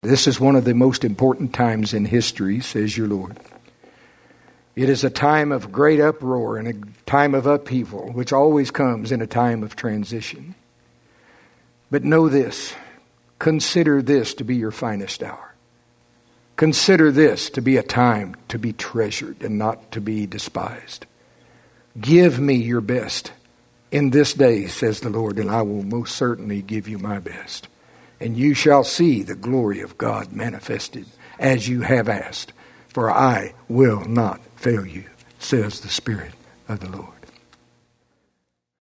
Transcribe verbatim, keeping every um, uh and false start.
This is one of the most important times in history, says your Lord. It is a time of great uproar and a time of upheaval, which always comes in a time of transition. But know this, consider this to be your finest hour. Consider this to be a time to be treasured and not to be despised. Give me your best in this day, says the Lord, and I will most certainly give you my best. And you shall see the glory of God manifested as you have asked. For I will not fail you, says the Spirit of the Lord.